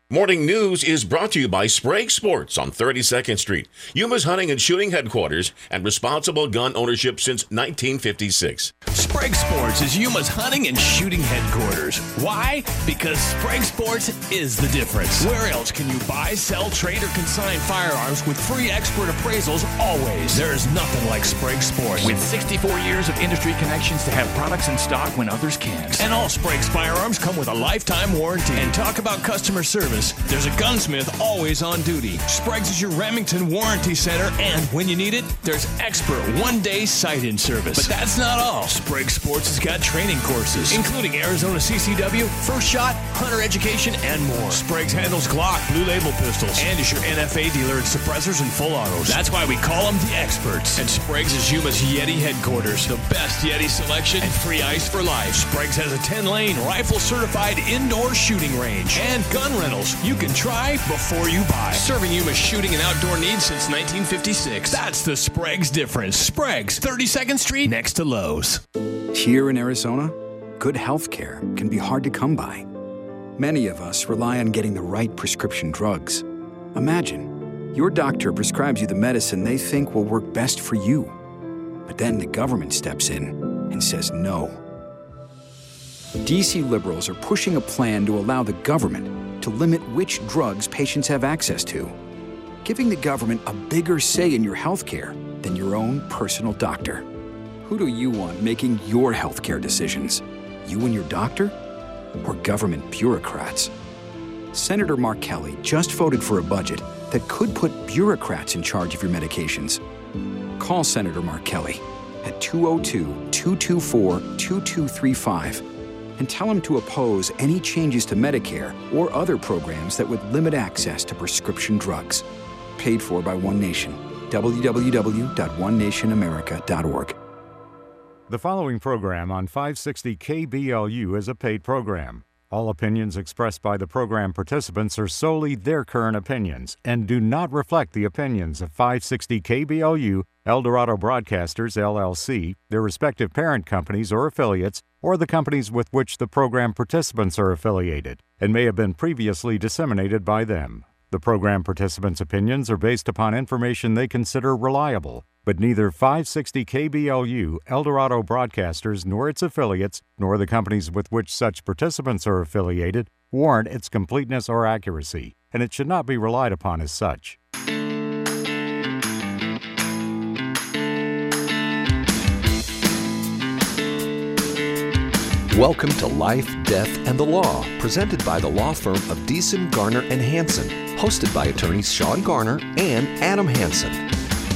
Morning News is brought to you by Sprague Sports on 32nd Street, Yuma's hunting and shooting headquarters and responsible gun ownership since 1956. Sprague Sports is Yuma's hunting and shooting headquarters. Why? Because Sprague Sports is the difference. Where else can you buy, sell, trade, or consign firearms with free expert appraisals always? There is nothing like Sprague Sports. With 64 years of industry connections to have products in stock when others can't. And all Sprague's firearms come with a lifetime warranty. And talk about customer service. There's a gunsmith always on duty. Sprague's is your Remington Warranty Center, and when you need it, there's expert one-day sight-in service. But that's not all. Sprague Sports has got training courses, including Arizona CCW, First Shot, Hunter Education, and more. Sprague's handles Glock, Blue Label pistols, and is your NFA dealer in suppressors and full autos. That's why we call them the experts. And Sprague's is Yuma's Yeti headquarters, the best Yeti selection and free ice for life. Sprague's has a 10-lane, rifle-certified indoor shooting range and gun rentals you can try before you buy. Serving Yuma's shooting and outdoor needs since 1956. That's the Sprague's difference. Sprague's, 32nd Street, next to Lowe's. Here in Arizona, good health care can be hard to come by. Many of us rely on getting the right prescription drugs. Imagine, your doctor prescribes you the medicine they think will work best for you. But then the government steps in and says no. DC liberals are pushing a plan to allow the government to limit which drugs patients have access to, giving the government a bigger say in your healthcare than your own personal doctor. Who do you want making your healthcare decisions? You and your doctor? Or government bureaucrats? Senator Mark Kelly just voted for a budget that could put bureaucrats in charge of your medications. Call Senator Mark Kelly at 202-224-2235 and tell him to oppose any changes to Medicare or other programs that would limit access to prescription drugs. Paid for by One Nation. www.onenationamerica.org. The following program on 560 KBLU is a paid program. All opinions expressed by the program participants are solely their current opinions and do not reflect the opinions of 560 KBLU, Eldorado Broadcasters, LLC, their respective parent companies or affiliates, or the companies with which the program participants are affiliated, and may have been previously disseminated by them. The program participants' opinions are based upon information they consider reliable, but neither 560 KBLU, Eldorado Broadcasters, nor its affiliates, nor the companies with which such participants are affiliated, warrant its completeness or accuracy, and it should not be relied upon as such. Welcome to Life, Death, and the Law, presented by the law firm of Deason, Garner, and Hansen, hosted by attorneys Sean Garner and Adam Hansen.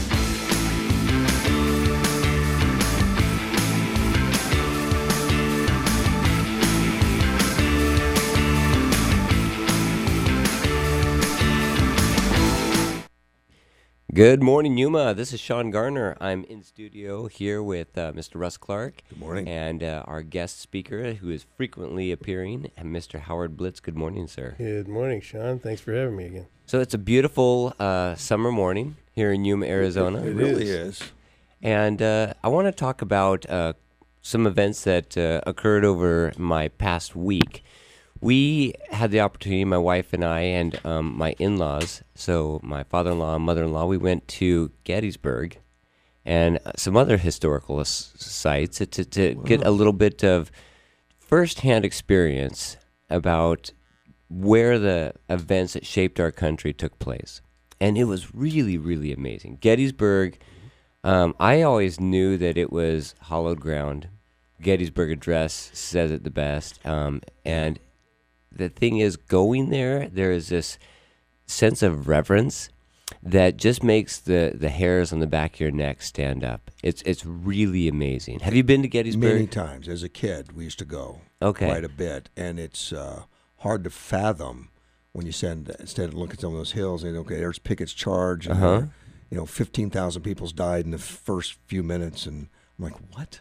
Good morning, Yuma. This is Sean Garner. I'm in studio here with Mr. Russ Clark. Good morning. And our guest speaker, who is frequently appearing, and Mr. Howard Blitz. Good morning, sir. Good morning, Sean. Thanks for having me again. So it's a beautiful summer morning here in Yuma, Arizona. It really is. And I want to talk about some events that occurred over my past week. We had the opportunity, my wife and I and my in-laws, so my father-in-law and mother-in-law, we went to Gettysburg and some other historical sites to get a little bit of first-hand experience about where the events that shaped our country took place. And it was really, really amazing. Gettysburg, I always knew that it was hallowed ground. Gettysburg Address says it the best. And the thing is, going there is this sense of reverence that just makes the hairs on the back of your neck stand up. It's really amazing. Have you been to Gettysburg? Many times. As a kid, we used to go quite a bit, and it's hard to fathom when you instead of looking at some of those hills, and okay, there's Pickett's Charge, and 15,000 people's died in the first few minutes, and I'm like, what?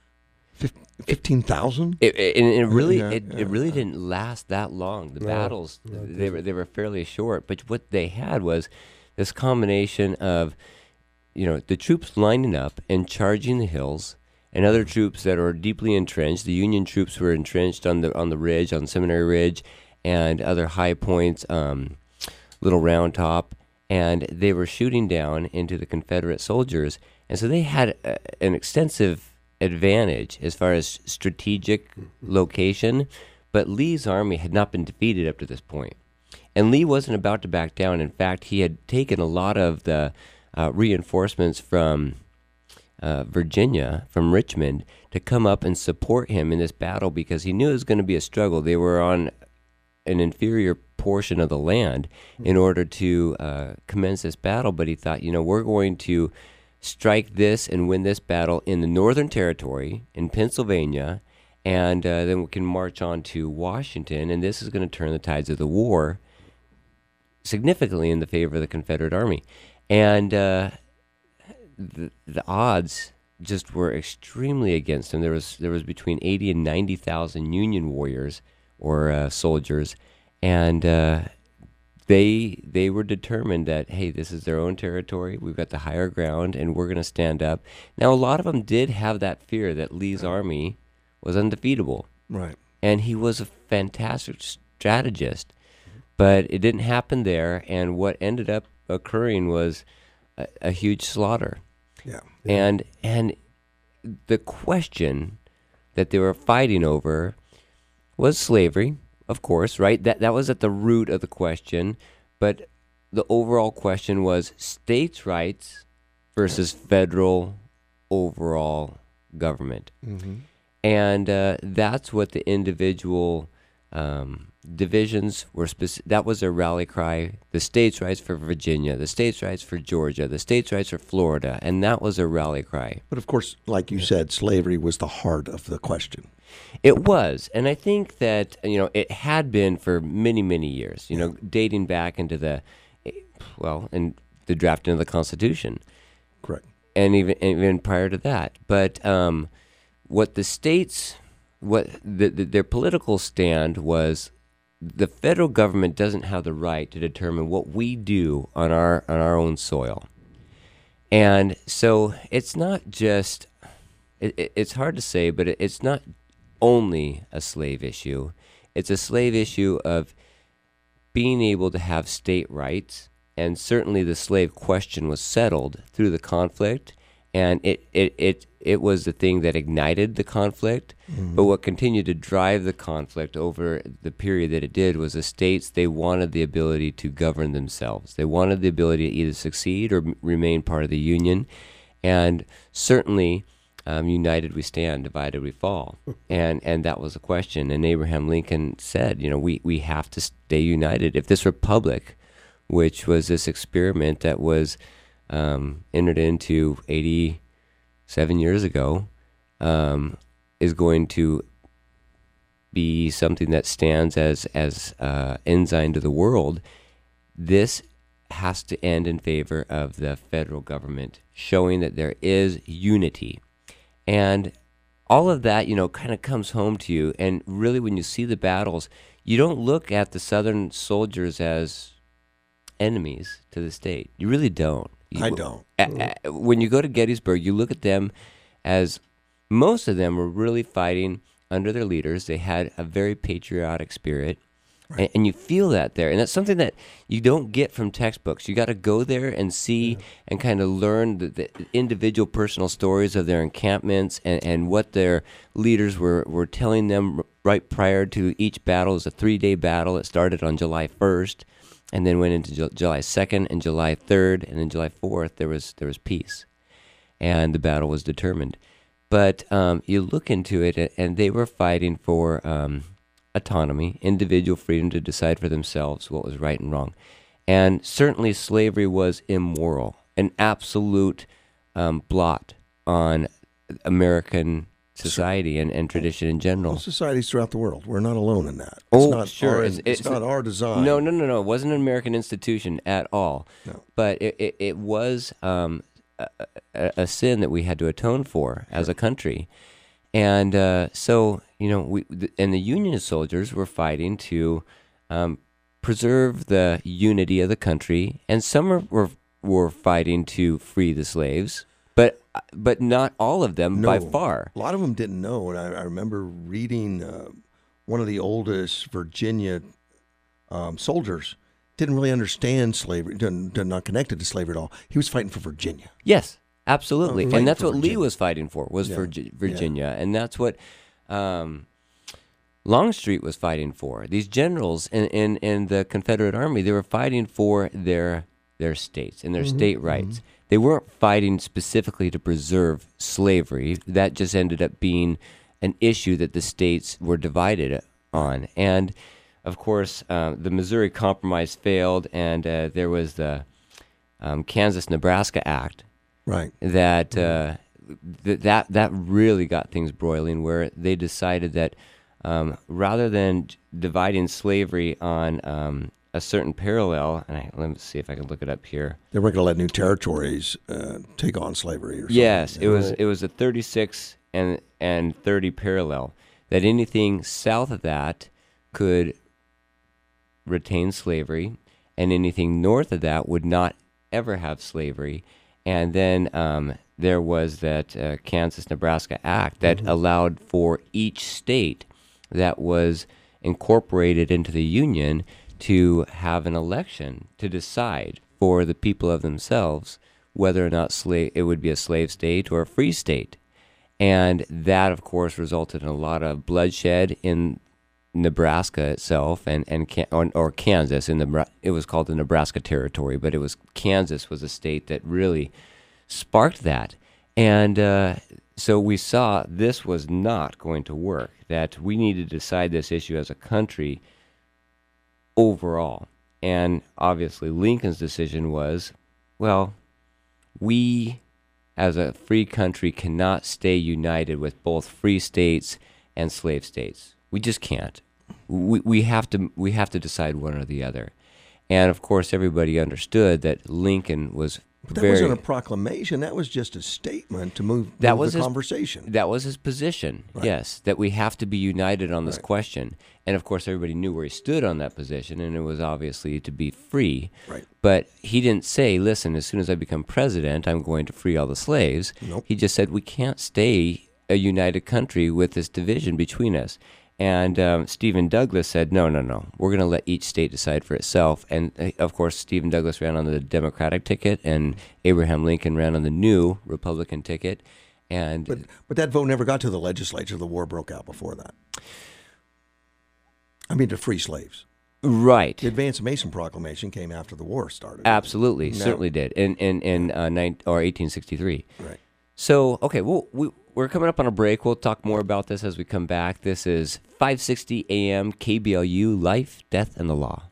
15,000? It really didn't last that long. The battles, they were fairly short. But what they had was this combination of, the troops lining up and charging the hills, and other troops that are deeply entrenched. The Union troops were entrenched on the ridge, on Seminary Ridge, and other high points, Little Round Top, and they were shooting down into the Confederate soldiers. And so they had an extensive advantage as far as strategic location, but Lee's army had not been defeated up to this point. And Lee wasn't about to back down. In fact, he had taken a lot of the reinforcements from Virginia, from Richmond, to come up and support him in this battle because he knew it was going to be a struggle. They were on an inferior portion of the land in order to commence this battle, but he thought, we're going to strike this and win this battle in the Northern Territory, in Pennsylvania, and then we can march on to Washington, and this is going to turn the tides of the war significantly in the favor of the Confederate Army. And the odds just were extremely against him. There was between 80 and 90,000 Union warriors or soldiers, and they were determined that, hey, this is their own territory. We've got the higher ground, and we're going to stand up. Now, a lot of them did have that fear that Lee's army was undefeatable. Right. And he was a fantastic strategist, but it didn't happen there, and what ended up occurring was a huge slaughter. Yeah. And the question that they were fighting over was slavery, of course, right? That was at the root of the question, but the overall question was states' rights versus federal overall government. Mm-hmm. And that's what the individual divisions were that was their rally cry. The states' rights for Virginia, the states' rights for Georgia, the states' rights for Florida, and that was their rally cry. But of course, like you said, slavery was the heart of the question. It was, and I think that it had been for many, many years. Dating back into the the drafting of the Constitution. Correct. And even prior to that, but what the states, their political stand was, the federal government doesn't have the right to determine what we do on our own soil. And so it's not just, it's hard to say, but it's not only a slave issue. It's a slave issue of being able to have state rights, and certainly the slave question was settled through the conflict, and it was the thing that ignited the conflict. Mm-hmm. But what continued to drive the conflict over the period that it did was the states, they wanted the ability to govern themselves. They wanted the ability to either succeed or remain part of the Union. And certainly, united we stand, divided we fall. And that was the question. And Abraham Lincoln said, we have to stay united. If this republic, which was this experiment that was entered into 87 years ago, is going to be something that stands as ensign to the world, this has to end in favor of the federal government, showing that there is unity. And all of that, kind of comes home to you. And really, when you see the battles, you don't look at the Southern soldiers as enemies to the state. You really don't. I don't. When you go to Gettysburg, you look at them as most of them were really fighting under their leaders. They had a very patriotic spirit, right. and you feel that there. And that's something that you don't get from textbooks. You got to go there and see and kind of learn the individual personal stories of their encampments and what their leaders were telling them right prior to each battle. It was a 3-day battle. It started on July 1st. And then went into July 2nd and July 3rd, and then July 4th there was peace, and the battle was determined. But you look into it, and they were fighting for autonomy, individual freedom to decide for themselves what was right and wrong. And certainly slavery was immoral, an absolute blot on American society and tradition in general. Well, societies throughout the world. We're not alone in that. Sure. It's not our design. No. It wasn't an American institution at all. No. But it was a sin that we had to atone for as a country. And so, and the Union soldiers were fighting to preserve the unity of the country, and some were fighting to free the slaves. But not all of them, by far. A lot of them didn't know, and I remember reading one of the oldest Virginia soldiers didn't really understand slavery, not connected to slavery at all. He was fighting for Virginia. Yes, absolutely. And that's what Lee was fighting for, was for Virginia. Yeah. And that's what Longstreet was fighting for. These generals in the Confederate Army, they were fighting for their states and their state rights. Mm-hmm. They weren't fighting specifically to preserve slavery. That just ended up being an issue that the states were divided on. And, of course, the Missouri Compromise failed, and there was the Kansas-Nebraska Act. Right. That that really got things broiling, where they decided that rather than dividing slavery on a certain parallel, and let me see if I can look it up here. They weren't going to let new territories take on slavery or something. Yes, it was a 36 and 30 parallel, that anything south of that could retain slavery, and anything north of that would not ever have slavery. And then there was that Kansas-Nebraska Act that allowed for each state that was incorporated into the Union to have an election to decide for the people of themselves whether or not it would be a slave state or a free state. And that, of course, resulted in a lot of bloodshed in Nebraska itself or Kansas. It was called the Nebraska Territory, but Kansas was a state that really sparked that. And so we saw this was not going to work, that we needed to decide this issue as a country overall. And obviously Lincoln's decision was, well, we as a free country cannot stay united with both free states and slave states. We just can't. We have to decide one or the other. And of course everybody understood that Lincoln was But that wasn't a proclamation. That was just a statement to move the conversation. That was his position, right. Yes, that we have to be united on this question. And, of course, everybody knew where he stood on that position, and it was obviously to be free. Right. But he didn't say, listen, as soon as I become president, I'm going to free all the slaves. Nope. He just said we can't stay a united country with this division between us. And Stephen Douglas said, no, we're going to let each state decide for itself. And, of course, Stephen Douglas ran on the Democratic ticket, and Abraham Lincoln ran on the new Republican ticket. And But that vote never got to the legislature. The war broke out before that. I mean, to free slaves. Right. The Advance Mason Proclamation came after the war started. Absolutely, certainly did, in 1863. Right. So, okay, we're coming up on a break. We'll talk more about this as we come back. This is 560 AM KBLU, Life, Death, and the Law.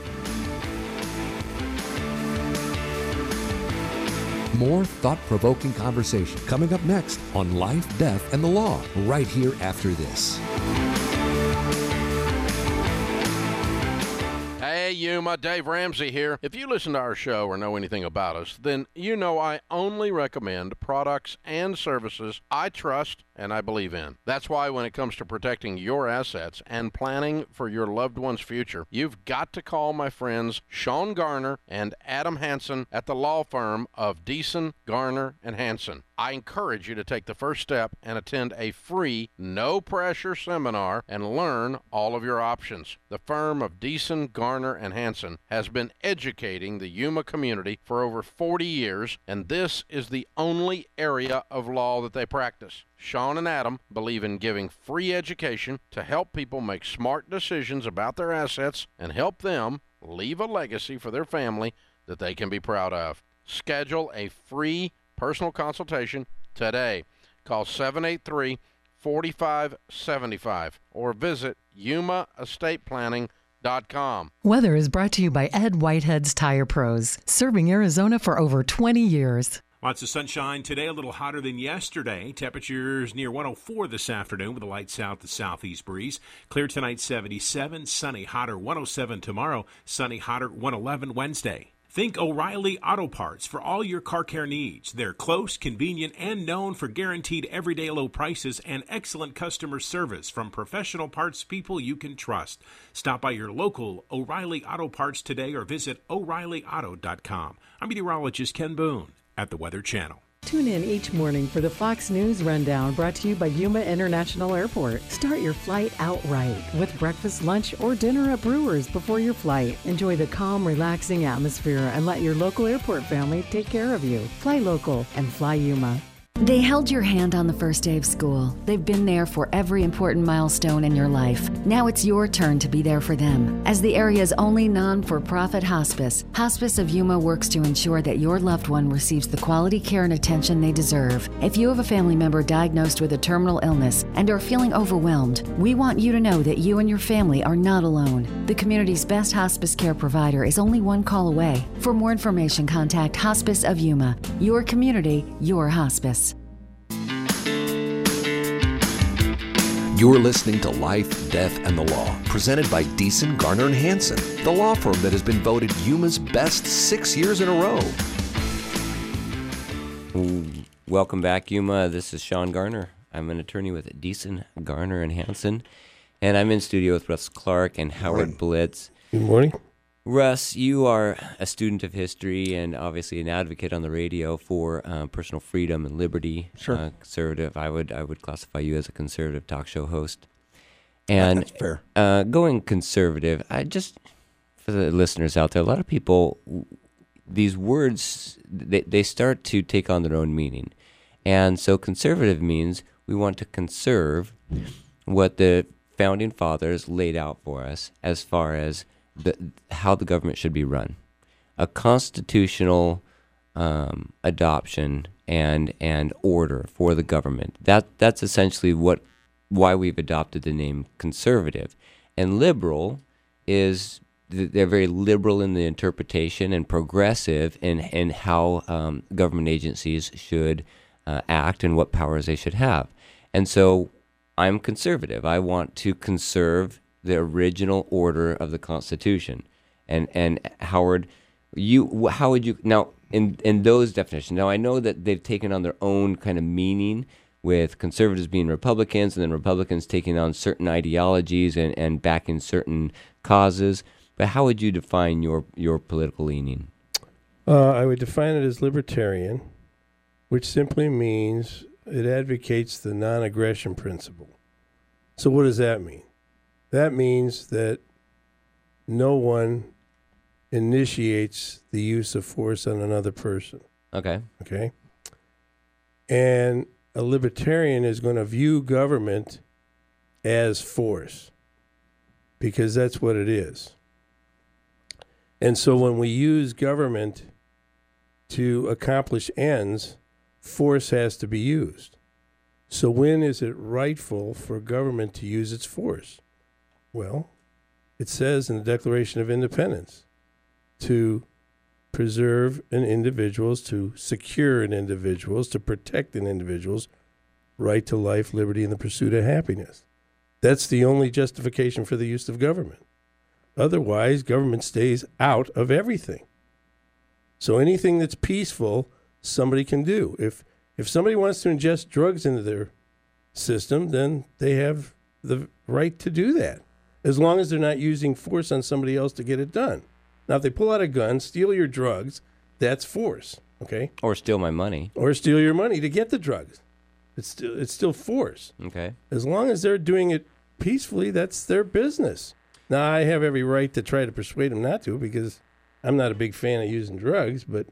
More thought-provoking conversation coming up next on Life, Death, and the Law, right here after this. Hey, Yuma, Dave Ramsey here. If you listen to our show or know anything about us, then you know I only recommend products and services I trust and I believe in. That's why when it comes to protecting your assets and planning for your loved one's future, you've got to call my friends Sean Garner and Adam Hansen at the law firm of Deason, Garner, and Hansen. I encourage you to take the first step and attend a free, no-pressure seminar and learn all of your options. The firm of Deason, Garner, and Hansen has been educating the Yuma community for over 40 years, and this is the only area of law that they practice. Sean and Adam believe in giving free education to help people make smart decisions about their assets and help them leave a legacy for their family that they can be proud of. Schedule a free personal consultation today. Call 783-4575 or visit yumaestateplanning.com. Weather is brought to you by Ed Whitehead's Tire Pros, serving Arizona for over 20 years. Lots of sunshine today, a little hotter than yesterday. Temperatures near 104 this afternoon with a light south to southeast breeze. Clear tonight, 77. Sunny, hotter, 107 tomorrow. Sunny, hotter, 111 Wednesday. Think O'Reilly Auto Parts for all your car care needs. They're close, convenient, and known for guaranteed everyday low prices and excellent customer service from professional parts people you can trust. Stop by your local O'Reilly Auto Parts today or visit O'ReillyAuto.com. I'm meteorologist Ken Boone at the Weather Channel. Tune in each morning for the Fox News Rundown, brought to you by Yuma International Airport. Start your flight out right with breakfast, lunch, or dinner at Brewers before your flight. Enjoy the calm, relaxing atmosphere and let your local airport family take care of you. Fly local and fly Yuma. They held your hand on the first day of school. They've been there for every important milestone in your life. Now it's your turn to be there for them. As the area's only non-for-profit hospice, Hospice of Yuma works to ensure that your loved one receives the quality care and attention they deserve. If you have a family member diagnosed with a terminal illness and are feeling overwhelmed, we want you to know that you and your family are not alone. The community's best hospice care provider is only one call away. For more information, contact Hospice of Yuma. Your community, your hospice. You're listening to Life, Death, and the Law, presented by Deason, Garner, and Hansen, the law firm that has been voted Yuma's best 6 years in a row. Welcome back, Yuma. This is Sean Garner. I'm an attorney with Deason, Garner, and Hansen, and I'm in studio with Russ Clark and Howard Blitz. Good morning. Russ, you are a student of history and obviously an advocate on the radio for personal freedom and liberty. Sure. Conservative. I would classify you as a conservative talk show host. And that's fair. Going conservative, I just, for the listeners out there, a lot of people, these words, they start to take on their own meaning. And so conservative means we want to conserve what the founding fathers laid out for us as far as how the government should be run, a constitutional adoption and order for the government. That's essentially why we've adopted the name conservative. And liberal is they're very liberal in the interpretation and progressive in how government agencies should act and what powers they should have. And so I'm conservative. I want to conserve the original order of the Constitution. And Howard, how would you now in those definitions? Now I know that they've taken on their own kind of meaning, with conservatives being Republicans and then Republicans taking on certain ideologies and backing certain causes. But how would you define your political leaning? I would define it as libertarian, which simply means it advocates the non-aggression principle. So what does that mean? That means that no one initiates the use of force on another person. Okay. Okay? And a libertarian is going to view government as force, because that's what it is. And so when we use government to accomplish ends, force has to be used. So when is it rightful for government to use its force? Well, it says in the Declaration of Independence to preserve an individual's, to secure an individual's, to protect an individual's right to life, liberty, and the pursuit of happiness. That's the only justification for the use of government. Otherwise, government stays out of everything. So anything that's peaceful, somebody can do. If somebody wants to ingest drugs into their system, then they have the right to do that, as long as they're not using force on somebody else to get it done. Now, if they pull out a gun, steal your drugs, that's force, okay? Or steal my money. Or steal your money to get the drugs. It's still force. Okay. As long as they're doing it peacefully, that's their business. Now, I have every right to try to persuade them not to, because I'm not a big fan of using drugs, but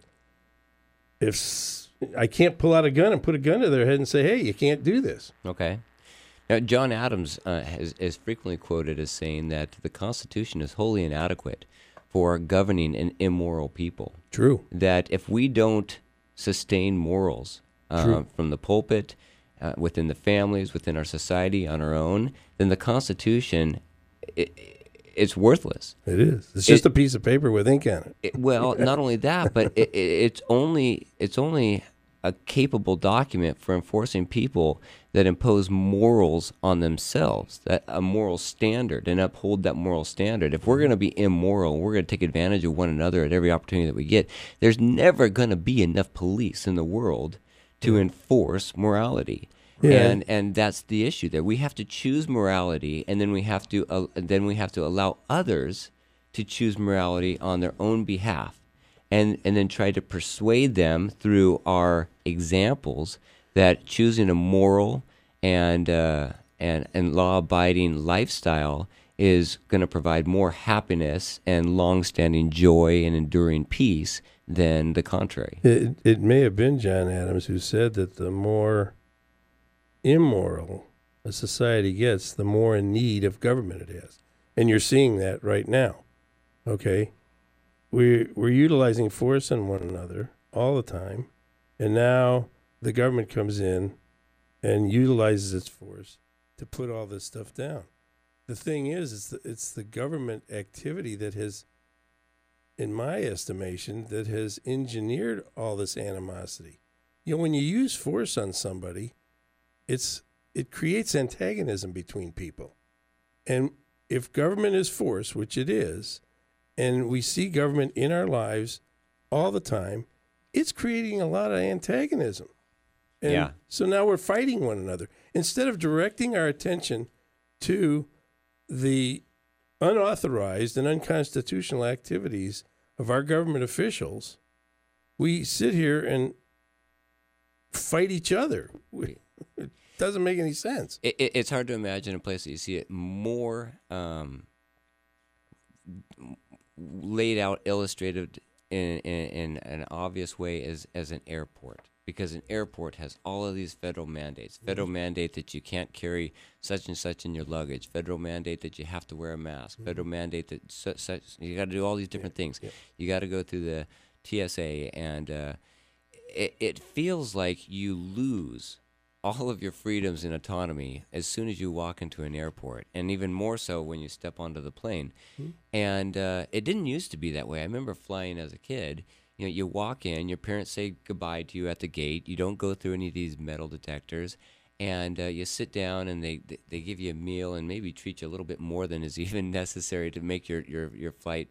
if I can't pull out a gun and put a gun to their head and say, hey, you can't do this. Okay. Now, John Adams is frequently quoted as saying that the Constitution is wholly inadequate for governing an immoral people. True. That if we don't sustain morals from the pulpit, within the families, within our society, on our own, then the Constitution, it's worthless. It is. It's just a piece of paper with ink on it. Well, not only that, but it's only a capable document for enforcing people that impose morals on themselves, that a moral standard, and uphold that moral standard. If we're going to be immoral, we're going to take advantage of one another at every opportunity that we get, there's never going to be enough police in the world to enforce morality. Yeah. And that's the issue there. We have to choose morality, and then we have to allow others to choose morality on their own behalf. and then try to persuade them through our examples that choosing a moral and law-abiding lifestyle is going to provide more happiness and long-standing joy and enduring peace than the contrary. It may have been John Adams who said that the more immoral a society gets, the more in need of government it is. And you're seeing that right now. Okay? We're utilizing force on one another all the time, and now the government comes in and utilizes its force to put all this stuff down. The thing is, it's the government activity that has, in my estimation, that has engineered all this animosity. You know, when you use force on somebody, it creates antagonism between people. And if government is force, which it is, and we see government in our lives all the time, it's creating a lot of antagonism. And so now we're fighting one another. Instead of directing our attention to the unauthorized and unconstitutional activities of our government officials, we sit here and fight each other. It doesn't make any sense. It's hard to imagine a place that you see it more laid out, illustrated in an obvious way as an airport. Because an airport has all of these federal mandates. Federal mandate that you can't carry such and such in your luggage. Federal mandate that you have to wear a mask. Federal mandate that such you got to do all these different things. You got to go through the TSA, and it feels like you lose all of your freedoms and autonomy as soon as you walk into an airport, and even more so when you step onto the plane. And it didn't used to be that way. I remember flying as a kid. You know, you walk in, your parents say goodbye to you at the gate. You don't go through any of these metal detectors, and you sit down, and they give you a meal and maybe treat you a little bit more than is even necessary to make your flight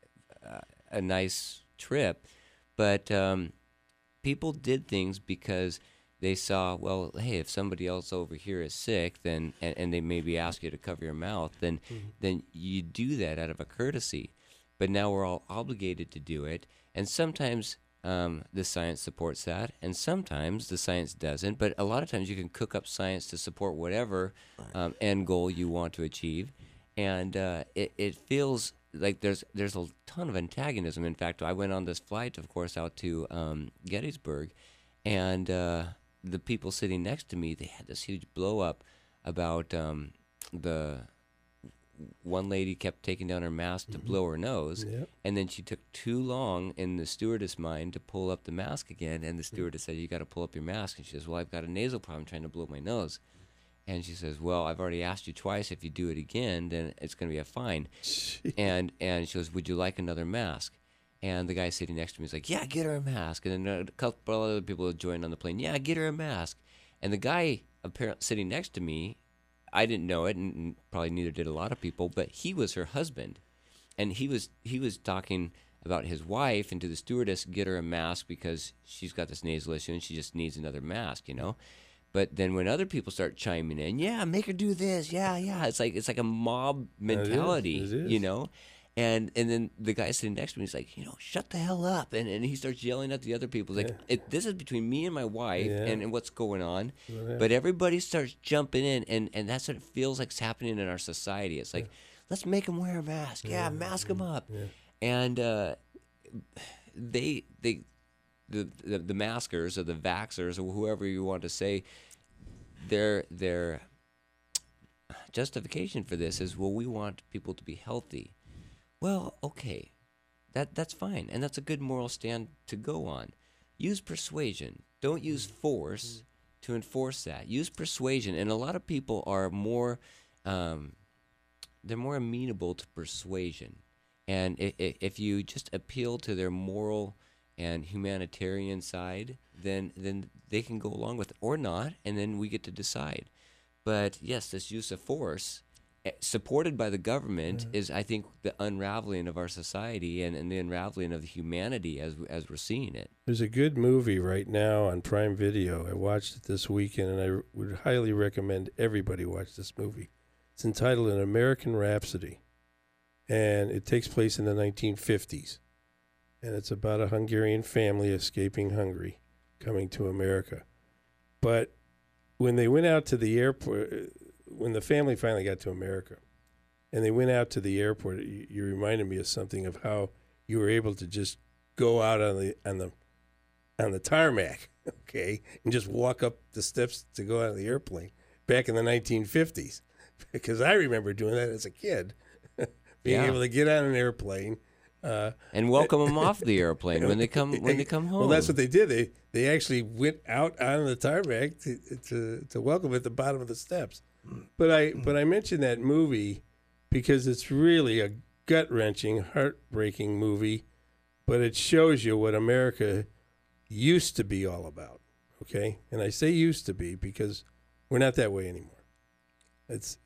a nice trip. But people did things because they saw, well, hey, if somebody else over here is sick, then and they maybe ask you to cover your mouth, then you do that out of a courtesy. But now we're all obligated to do it. And sometimes the science supports that, and sometimes the science doesn't. But a lot of times you can cook up science to support whatever end goal you want to achieve. And it feels like there's a ton of antagonism. In fact, I went on this flight, of course, out to Gettysburg, and the people sitting next to me, they had this huge blow-up about the one lady kept taking down her mask to blow her nose, and then she took too long in the stewardess mind to pull up the mask again, and the stewardess said, you got to pull up your mask. And she says, well, I've got a nasal problem trying to blow my nose. And she says, well, I've already asked you twice. If you do it again, then it's going to be a fine. And she goes, would you like another mask? And the guy sitting next to me is like, yeah, get her a mask. And then a couple other people joined on the plane, yeah, get her a mask. And the guy apparently sitting next to me, I didn't know it, and probably neither did a lot of people, but he was her husband. And he was talking about his wife, and to the stewardess, get her a mask because she's got this nasal issue and she just needs another mask, you know. But then when other people start chiming in, yeah, make her do this, yeah, it's like a mob mentality, you know. And then the guy sitting next to me is like, you know, shut the hell up. And he starts yelling at the other people. He's like, this is between me and my wife and what's going on. But everybody starts jumping in, and that's what it feels like is happening in our society. It's like, let's make them wear a mask. Yeah, mask them up. And the maskers or the vaxxers or whoever you want to say, their justification for this is, well, we want people to be healthy. Well, okay, that's fine, and that's a good moral stand to go on. Use persuasion. Don't use force to enforce that. Use persuasion, and a lot of people are more, they're more amenable to persuasion. And if you just appeal to their moral and humanitarian side, then they can go along with it or not, and then we get to decide. But yes, this use of force, supported by the government, is, I think, the unraveling of our society and the unraveling of humanity as we're seeing it. There's a good movie right now on Prime Video. I watched it this weekend, and I would highly recommend everybody watch this movie. It's entitled An American Rhapsody, and it takes place in the 1950s. and it's about a Hungarian family escaping Hungary, coming to America. But when they went out to the airport, when the family finally got to America, and they went out to the airport, you reminded me of something of how you were able to just go out on the tarmac, okay, and just walk up the steps to go out of the airplane back in the 1950s, because I remember doing that as a kid, being able to get on an airplane. And welcome them off the airplane when they come home. Well, that's what they did. They actually went out on the tarmac to welcome at the bottom of the steps. But I mentioned that movie because it's really a gut-wrenching, heartbreaking movie, but it shows you what America used to be all about. Okay, and I say used to be because we're not that way anymore. It's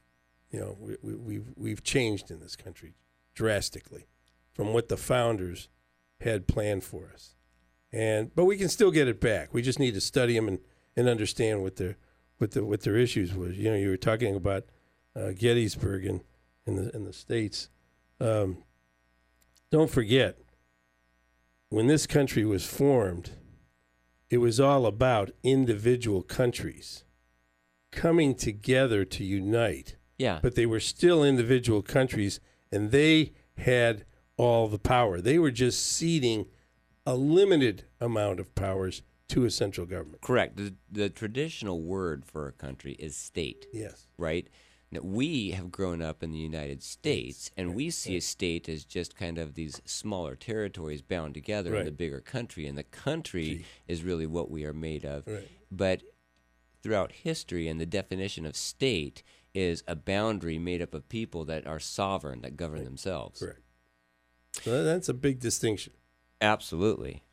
we've changed in this country drastically from what the founders had planned for us. But we can still get it back. We just need to study them and understand what their issues was. You were talking about Gettysburg in the States. Don't forget, when this country was formed, it was all about individual countries coming together to unite. Yeah. But they were still individual countries, and they had all the power. They were just ceding a limited amount of powers to a central government. Correct. The traditional word for a country is state. Yes. Right? Now, we have grown up in the United States, and we see a state as just kind of these smaller territories bound together in the bigger country, and the country is really what we are made of. Right. But throughout history, and the definition of state is a boundary made up of people that are sovereign, that govern themselves. Correct. So that's a big distinction. Absolutely.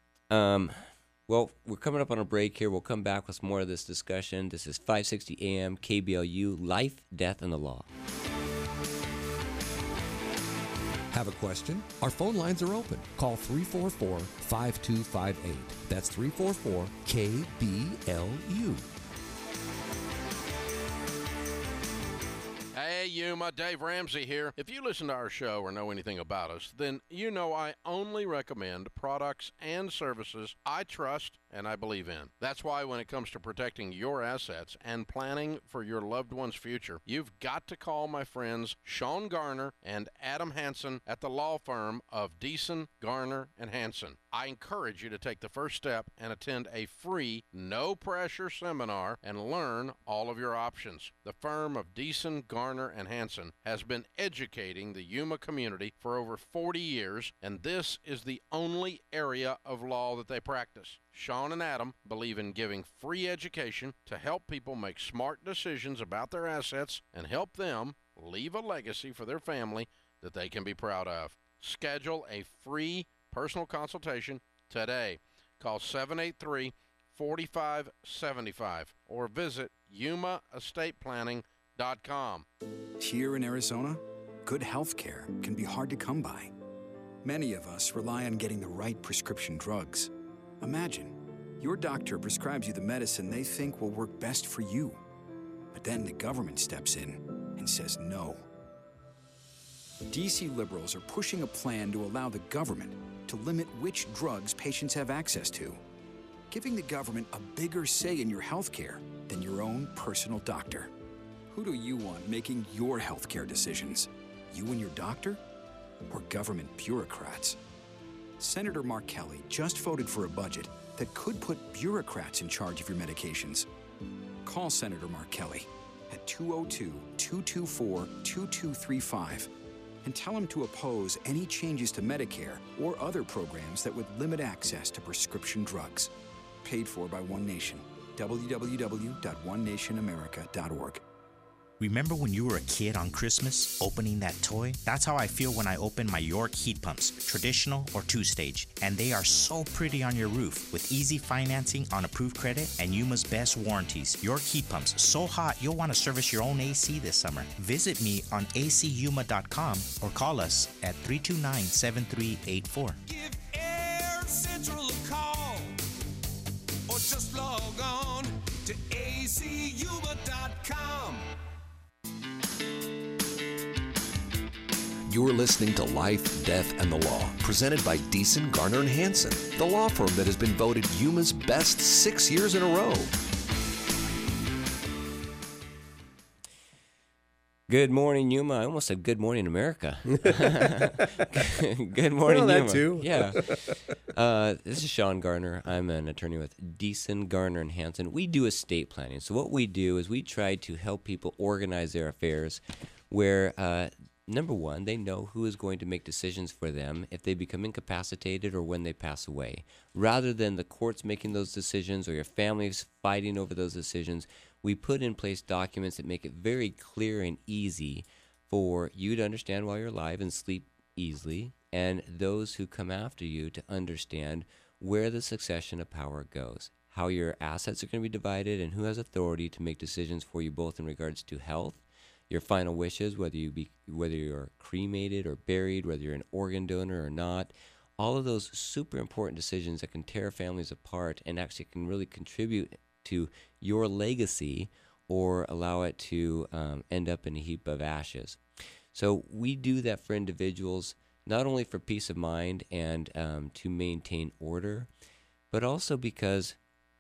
Well, we're coming up on a break here. We'll come back with more of this discussion. This is 560 AM KBLU, Life, Death, and the Law. Have a question? Our phone lines are open. Call 344-5258. That's 344-KBLU. Hey, Yuma, Dave Ramsey here. If you listen to our show or know anything about us, then you know I only recommend products and services I trust and I believe in. That's why when it comes to protecting your assets and planning for your loved one's future, you've got to call my friends Sean Garner and Adam Hansen at the law firm of Deason, Garner, and Hansen. I encourage you to take the first step and attend a free, no-pressure seminar and learn all of your options. The firm of Deason, Garner, and Hansen has been educating the Yuma community for over 40 years, and this is the only area of law that they practice. Sean and Adam believe in giving free education to help people make smart decisions about their assets and help them leave a legacy for their family that they can be proud of. Schedule a free personal consultation today. Call 783-4575 or visit YumaEstatePlanning.com. Here in Arizona, good health care can be hard to come by. Many of us rely on getting the right prescription drugs. Imagine, your doctor prescribes you the medicine they think will work best for you. But then the government steps in and says no. DC liberals are pushing a plan to allow the government to limit which drugs patients have access to, giving the government a bigger say in your health care than your own personal doctor. Who do you want making your health care decisions? You and your doctor? Or government bureaucrats? Senator Mark Kelly just voted for a budget that could put bureaucrats in charge of your medications. Call Senator Mark Kelly at 202-224-2235 and tell him to oppose any changes to Medicare or other programs that would limit access to prescription drugs. Paid for by One Nation. www.onenationamerica.org. Remember when you were a kid on Christmas, opening that toy? That's how I feel when I open my York heat pumps, traditional or two-stage. And they are so pretty on your roof with easy financing on approved credit and Yuma's best warranties. York heat pumps, so hot you'll want to service your own AC this summer. Visit me on acyuma.com or call us at 329-7384. Give Air Central a call or just log on to acyuma.com. You're listening to Life, Death, and the Law, presented by Deason, Garner, and Hansen, the law firm that has been voted Yuma's best 6 years in a row. Good morning, Yuma. I almost said good morning, America. Good morning, that Yuma. too. Yeah. This is Sean Garner. I'm an attorney with Deason, Garner, and Hansen. We do estate planning. So what we do is we try to help people organize their affairs where, number one, they know who is going to make decisions for them if they become incapacitated or when they pass away. Rather than the courts making those decisions or your families fighting over those decisions, we put in place documents that make it very clear and easy for you to understand while you're alive and sleep easily, and those who come after you to understand where the succession of power goes, how your assets are going to be divided, and who has authority to make decisions for you both in regards to health, your final wishes, whether you're cremated or buried, whether you're an organ donor or not. All of those super important decisions that can tear families apart and actually can really contribute to your legacy or allow it to end up in a heap of ashes. So we do that for individuals, not only for peace of mind and to maintain order, but also because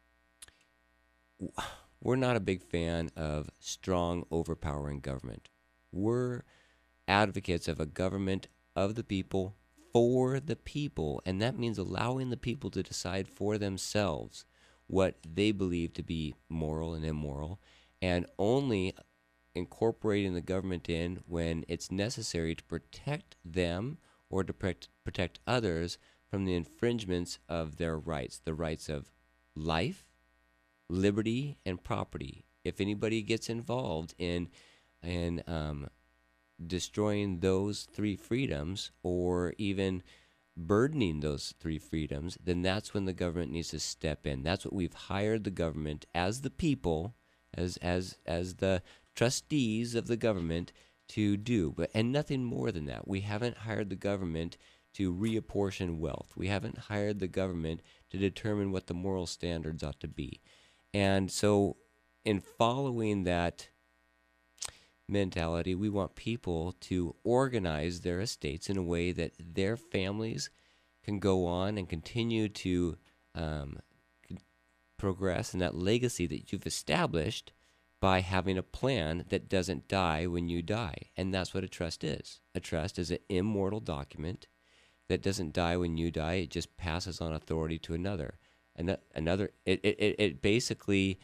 we're not a big fan of strong, overpowering government. We're advocates of a government of the people, for the people, and that means allowing the people to decide for themselves what they believe to be moral and immoral, and only incorporating the government in when it's necessary to protect them or to protect others from the infringements of their rights, the rights of life, liberty, and property. If anybody gets involved in destroying those three freedoms or even burdening those three freedoms, then that's when the government needs to step in. That's what we've hired the government as the people, as the trustees of the government to do. And nothing more than that. We haven't hired the government to reapportion wealth. We haven't hired the government to determine what the moral standards ought to be. And so in following that mentality, we want people to organize their estates in a way that their families can go on and continue to progress in that legacy that you've established by having a plan that doesn't die when you die. And that's what a trust is. A trust is an immortal document that doesn't die when you die. It just passes on authority to another. It basically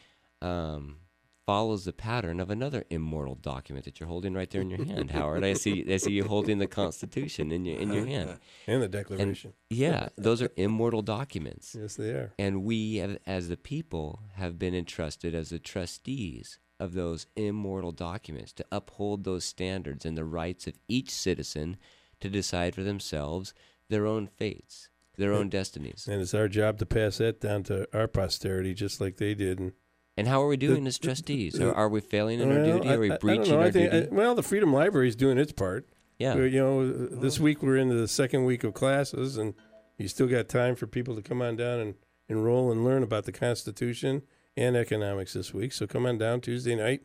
follows the pattern of another immortal document that you're holding right there in your hand, Howard. I see you holding the Constitution in your hand. And the Declaration. And, yeah, those are immortal documents. Yes, they are. And we, as the people, have been entrusted as the trustees of those immortal documents to uphold those standards and the rights of each citizen to decide for themselves their own fates, their own destinies. And it's our job to pass that down to our posterity, just like they did. And how are we doing as trustees? Are we failing in our duty? Are we breaching our duty? Well, the Freedom Library is doing its part. Yeah. This week we're into the second week of classes, and you still got time for people to come on down and enroll and learn about the Constitution and economics this week. So come on down. Tuesday night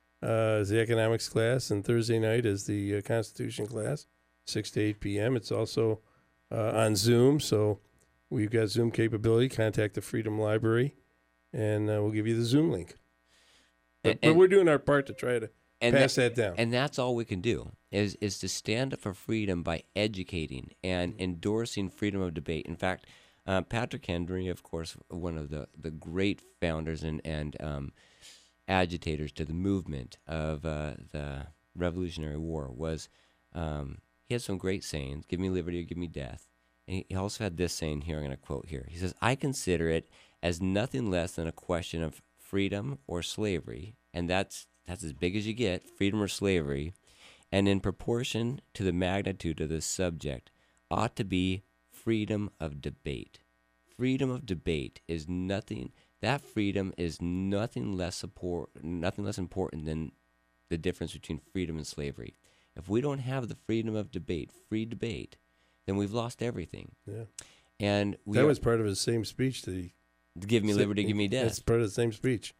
is the economics class, and Thursday night is the Constitution class, 6 to 8 p.m. It's also on Zoom, so we've got Zoom capability. Contact the Freedom Library, and we'll give you the Zoom link. But we're doing our part to try to pass that down. And that's all we can do, is to stand up for freedom by educating and endorsing freedom of debate. In fact, Patrick Henry, of course, one of the great founders and agitators to the movement of the Revolutionary War, was he had some great sayings, give me liberty or give me death. And he also had this saying here, I'm going to quote here. He says, I consider it as nothing less than a question of freedom or slavery, and that's as big as you get, freedom or slavery, and in proportion to the magnitude of the subject, ought to be freedom of debate. Freedom of debate is nothing. That freedom is nothing less important than the difference between freedom and slavery. If we don't have the freedom of debate, free debate, then we've lost everything. Yeah, and that was part of his same speech that he. Give me liberty, give me death. That's part of the same speech.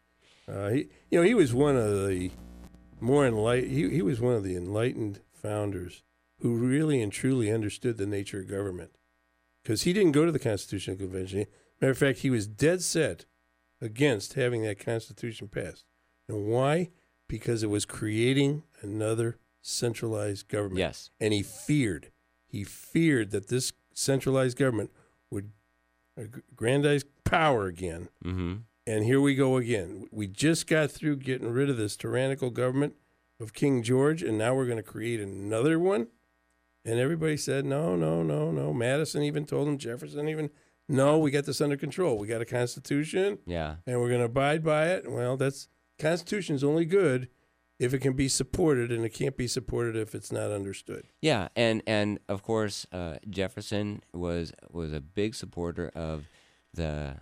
He was one of the more enlightened. He was one of the enlightened founders who really and truly understood the nature of government. Because he didn't go to the Constitutional Convention. Matter of fact, he was dead set against having that Constitution passed. And why? Because it was creating another centralized government. Yes. And he feared that this centralized government would aggrandize power again. Mm-hmm. And here we go again. We just got through getting rid of this tyrannical government of King George, and now we're going to create another one. And everybody said, no. Madison even told him, Jefferson even, no, we got this under control. We got a Constitution, yeah, and we're going to abide by it. Well, Constitution's only good if it can be supported, and it can't be supported if it's not understood. Yeah, and of course, Jefferson was a big supporter of the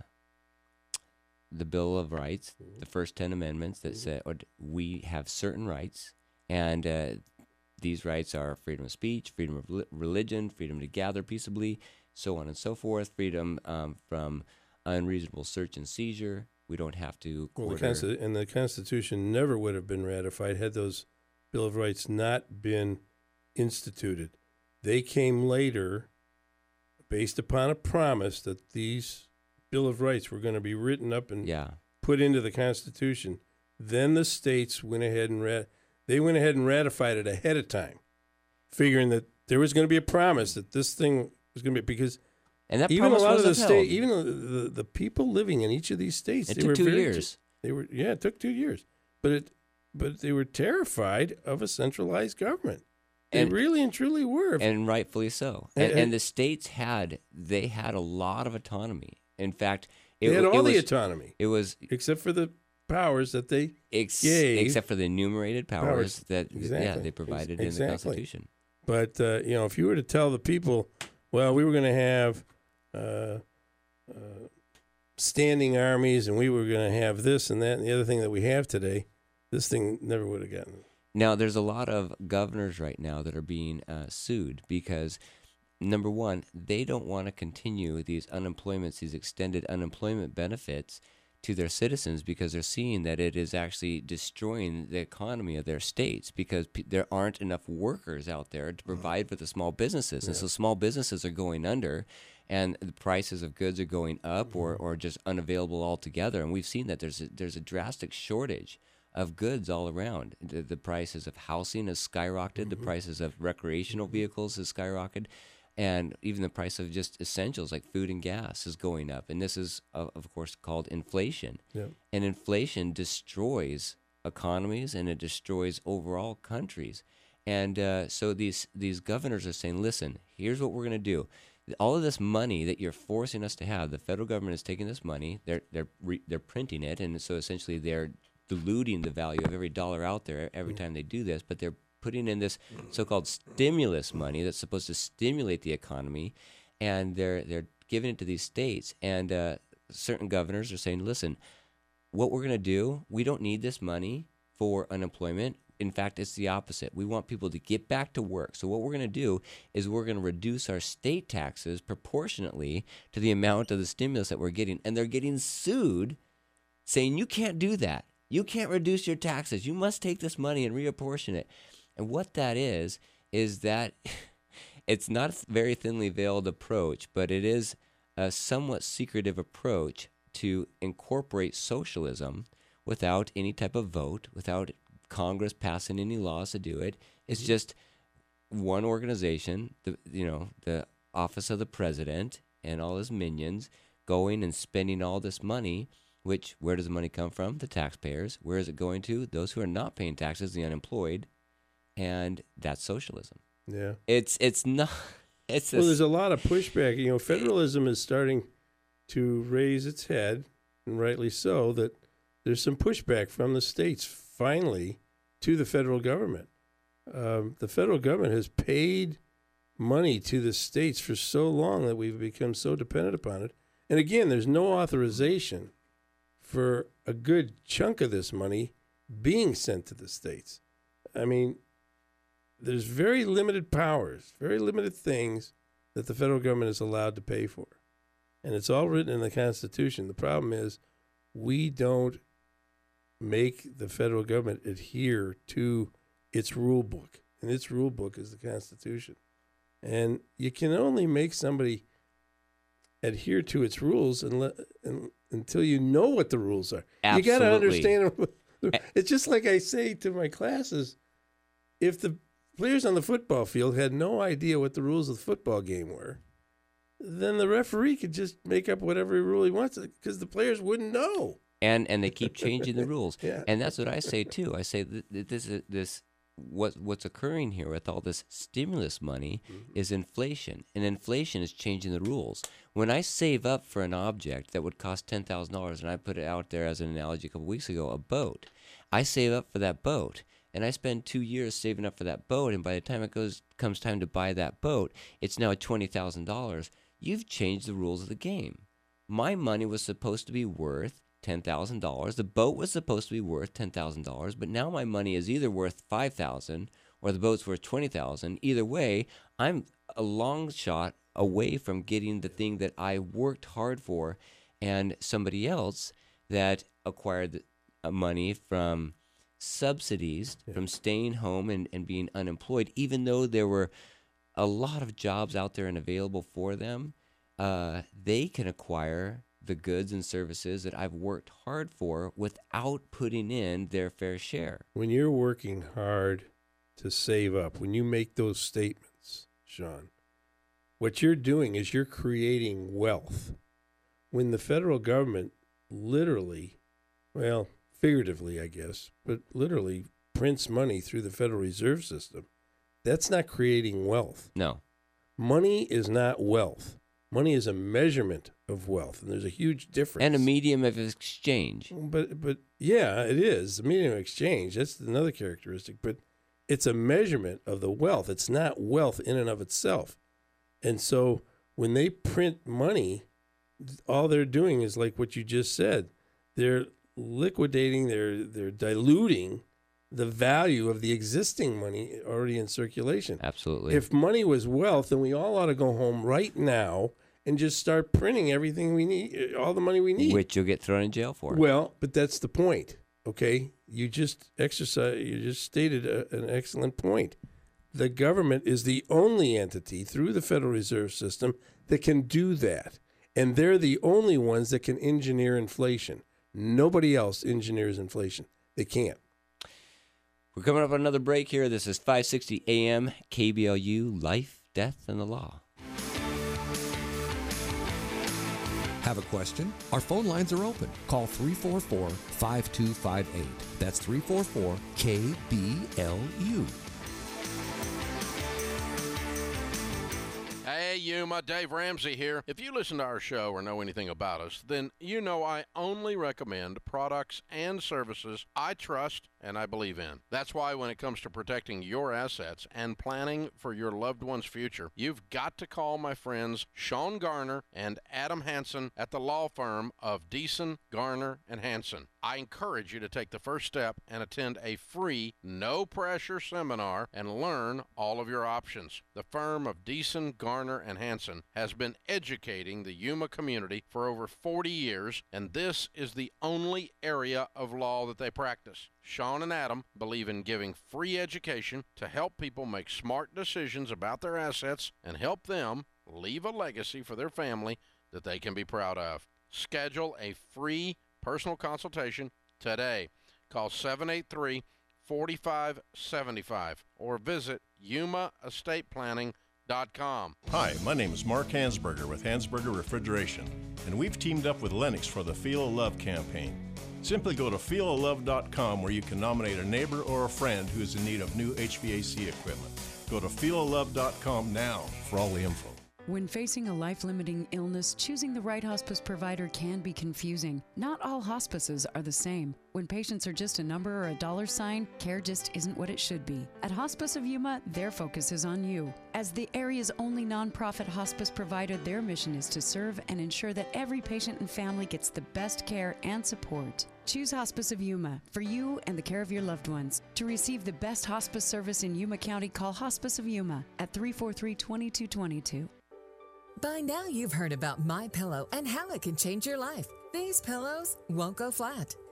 Bill of Rights, the first 10 amendments that said we have certain rights, and these rights are freedom of speech, freedom of religion, freedom to gather peaceably, so on and so forth, freedom from unreasonable search and seizure. We don't have to quarter. And the Constitution never would have been ratified had those Bill of Rights not been instituted. They came later based upon a promise that these Bill of Rights were going to be written up and put into the Constitution. Then the states went ahead and ratified it ahead of time, figuring that there was going to be a promise that this thing was going to be, because and that even a lot of the state, even the people living in each of these states, it took 2 years. It took 2 years, but they were terrified of a centralized government. They really and truly were, and rightfully so. And the states had a lot of autonomy. In fact, they had all the autonomy. It was except for the powers that they gave, except for the enumerated powers that they provided in the Constitution. But if you were to tell the people, well, we were going to have standing armies, and we were going to have this and that and the other thing that we have today, this thing never would have gotten. Now, there's a lot of governors right now that are being sued because, number one, they don't want to continue these extended unemployment benefits to their citizens because they're seeing that it is actually destroying the economy of their states because there aren't enough workers out there to provide for the small businesses. And so small businesses are going under, and the prices of goods are going up or just unavailable altogether. And we've seen that there's a drastic shortage of goods all around. The prices of housing has skyrocketed. The prices of recreational vehicles has skyrocketed. And even the price of just essentials like food and gas is going up. And this is, of course, called inflation. Yep. And inflation destroys economies and it destroys overall countries. And so these governors are saying, listen, here's what we're going to do. All of this money that you're forcing us to have, the federal government is taking this money, they're printing it, and so essentially they're diluting the value of every dollar out there every time they do this, but they're putting in this so-called stimulus money that's supposed to stimulate the economy, and they're giving it to these states. And certain governors are saying, listen, what we're going to do, we don't need this money for unemployment. In fact, it's the opposite. We want people to get back to work. So what we're going to do is we're going to reduce our state taxes proportionately to the amount of the stimulus that we're getting. And they're getting sued saying, you can't do that. You can't reduce your taxes. You must take this money and reapportion it. And what that is that it's not a very thinly veiled approach, but it is a somewhat secretive approach to incorporate socialism without any type of vote, without Congress passing any laws to do it. It's just one organization, the office of the president and all his minions going and spending all this money, which, where does the money come from? The taxpayers. Where is it going to? Those who are not paying taxes, the unemployed. And that's socialism. Yeah. It's not. There's a lot of pushback. Federalism is starting to raise its head, and rightly so, that there's some pushback from the states finally to the federal government. The federal government has paid money to the states for so long that we've become so dependent upon it. And again, there's no authorization for a good chunk of this money being sent to the states. I mean, there's very limited powers, very limited things that the federal government is allowed to pay for. And it's all written in the Constitution. The problem is we don't make the federal government adhere to its rule book. and its rule book is the Constitution. And you can only make somebody adhere to its rules until you know what the rules are. Absolutely. You got to understand. It's just like I say to my classes, if the players on the football field had no idea what the rules of the football game were, then the referee could just make up whatever rule he wants because the players wouldn't know. And they keep changing the rules. Yeah. And that's what I say too. I say that what's occurring here with all this stimulus money is inflation, and inflation is changing the rules. When I save up for an object that would cost $10,000, and I put it out there as an analogy a couple weeks ago, a boat, I save up for that boat, and I spend 2 years saving up for that boat, and by the time it comes time to buy that boat, it's now $20,000. You've changed the rules of the game. My money was supposed to be worth $10,000. The boat was supposed to be worth $10,000, but now my money is either worth $5,000 or the boat's worth $20,000. Either way, I'm a long shot away from getting the thing that I worked hard for, and somebody else that acquired money from subsidies, from staying home and being unemployed, even though there were a lot of jobs out there and available for them, they can acquire the goods and services that I've worked hard for without putting in their fair share. When you're working hard to save up, when you make those statements, Sean, what you're doing is you're creating wealth. When the federal government literally, well, figuratively, I guess, but literally prints money through the Federal Reserve System, that's not creating wealth. No. Money is not wealth. Money is a measurement of wealth, and there's a huge difference. And a medium of exchange. But yeah, it is. A medium of exchange, that's another characteristic. But it's a measurement of the wealth. It's not wealth in and of itself. And so when they print money, all they're doing is like what you just said. They're liquidating, they're diluting the value of the existing money already in circulation. Absolutely. If money was wealth, then we all ought to go home right now and just start printing everything we need, all the money we need. Which you'll get thrown in jail for. Well, but that's the point, okay? You just stated an excellent point. The government is the only entity through the Federal Reserve System that can do that. And they're the only ones that can engineer inflation. Nobody else engineers inflation. They can't. We're coming up on another break here. This is 560 AM KBLU, Life, Death, and the Law. Have a question? Our phone lines are open. Call 344-5258. That's 344-KBLU. Hey, Yuma, Dave Ramsey here. If you listen to our show or know anything about us, then you know I only recommend products and services I trust and I believe in. That's why when it comes to protecting your assets and planning for your loved one's future, you've got to call my friends Sean Garner and Adam Hansen at the law firm of Deason, Garner, and Hansen. I encourage you to take the first step and attend a free, no-pressure seminar and learn all of your options. The firm of Deason, Garner, and Hansen has been educating the Yuma community for over 40 years, and this is the only area of law that they practice. Sean and Adam believe in giving free education to help people make smart decisions about their assets and help them leave a legacy for their family that they can be proud of. Schedule a free personal consultation today. Call 783-4575 or visit YumaEstatePlanning.com. Hi, my name is Mark Hansberger with Hansberger Refrigeration, and we've teamed up with Lennox for the Feel a Love campaign. Simply go to feelalove.com where you can nominate a neighbor or a friend who is in need of new HVAC equipment. Go to feelalove.com now for all the info. When facing a life-limiting illness, choosing the right hospice provider can be confusing. Not all hospices are the same. When patients are just a number or a dollar sign, care just isn't what it should be. At Hospice of Yuma, their focus is on you. As the area's only nonprofit hospice provider, their mission is to serve and ensure that every patient and family gets the best care and support. Choose Hospice of Yuma for you and the care of your loved ones. To receive the best hospice service in Yuma County, call Hospice of Yuma at 343-2222. By now you've heard about MyPillow and how it can change your life. These pillows won't go flat.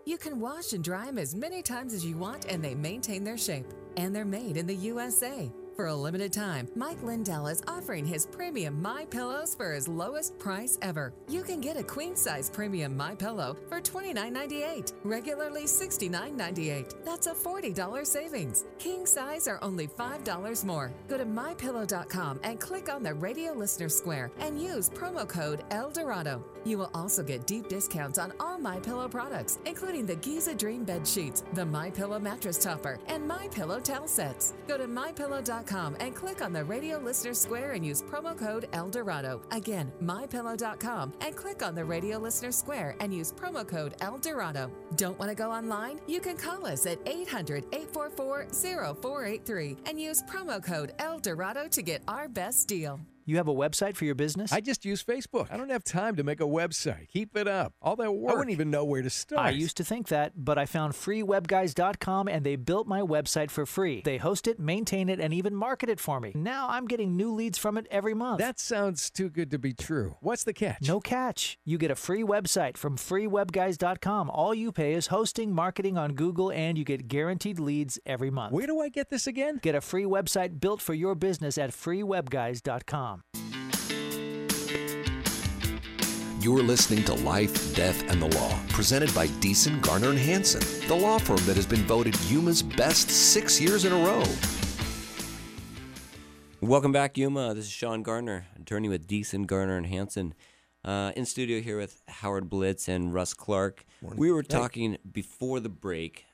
You can wash and dry them as many times as you want, and they maintain their shape. And they're made in the USA. For a limited time, Mike Lindell is offering his premium My Pillows for his lowest price ever. You can get a queen-size premium My Pillow for $29.98, regularly $69.98. That's a $40 savings. King size are only $5 more. Go to MyPillow.com and click on the Radio Listener Square and use promo code ELDORADO. You will also get deep discounts on all My Pillow products, including the Giza Dream Bed Sheets, the My Pillow Mattress Topper, and My Pillow Towel Sets. Go to MyPillow.com and click on the Radio Listener Square and use promo code ELDORADO. Again, MyPillow.com and click on the Radio Listener Square and use promo code ELDORADO. Don't want to go online? You can call us at 800-844-0483 and use promo code ELDORADO to get our best deal. You have a website for your business? I just use Facebook. I don't have time to make a website. Keep it up. All that work. I wouldn't even know where to start. I used to think that, but I found freewebguys.com and they built my website for free. They host it, maintain it, and even market it for me. Now I'm getting new leads from it every month. That sounds too good to be true. What's the catch? No catch. You get a free website from freewebguys.com. All you pay is hosting, marketing on Google, and you get guaranteed leads every month. Where do I get this again? Get a free website built for your business at freewebguys.com. You're listening to Life, Death, and the Law, presented by Deason, Garner, and Hansen, the law firm that has been voted Yuma's best 6 years in a row. Welcome back, Yuma. This is Sean Garner, attorney with Deason, Garner, and Hansen. In studio here with Howard Blitz and Russ Clark. Morning. We were talking before the break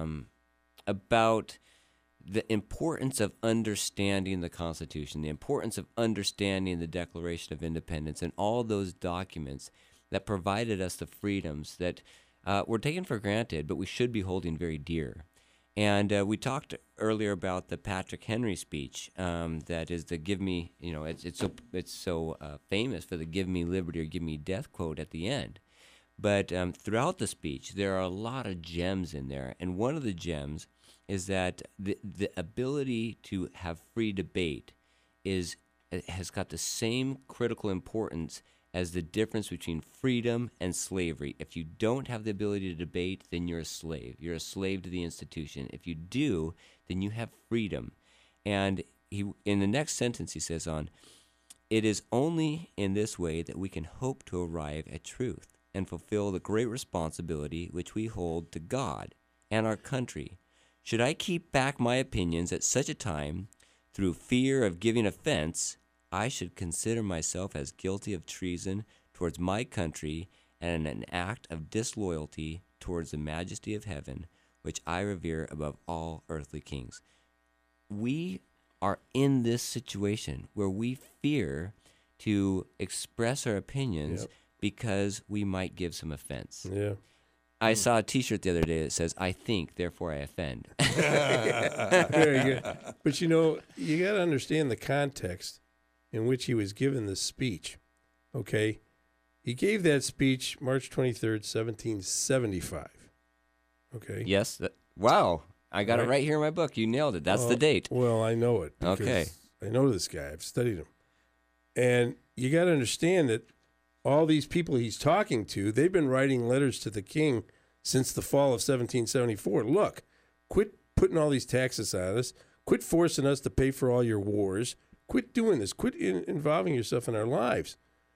about the importance of understanding the Constitution, the importance of understanding the Declaration of Independence, and all those documents that provided us the freedoms that were taken for granted, but we should be holding very dear. And we talked earlier about the Patrick Henry speech that is the "Give me," it's so famous for the "Give me liberty or give me death" quote at the end. But throughout the speech, there are a lot of gems in there, and one of the gems is that the ability to have free debate has got the same critical importance as the difference between freedom and slavery. If you don't have the ability to debate, then you're a slave. You're a slave to the institution. If you do, then you have freedom. And in the next sentence he says it is only in this way that we can hope to arrive at truth and fulfill the great responsibility which we hold to God and our country. Should I keep back my opinions at such a time through fear of giving offense, I should consider myself as guilty of treason towards my country and an act of disloyalty towards the majesty of heaven, which I revere above all earthly kings. We are in this situation where we fear to express our opinions because we might give some offense. Yeah. I saw a T-shirt the other day that says, "I think, therefore I offend." Very good. But, you got to understand the context in which he was given this speech, okay? He gave that speech March 23rd, 1775, okay? Yes. Wow. I got it right here in my book. You nailed it. That's the date. Well, I know it. Okay. I know this guy. I've studied him. And you got to understand that all these people he's talking to, they've been writing letters to the king since the fall of 1774. Look, quit putting all these taxes on us. Quit forcing us to pay for all your wars. Quit doing this. Quit involving yourself in our lives.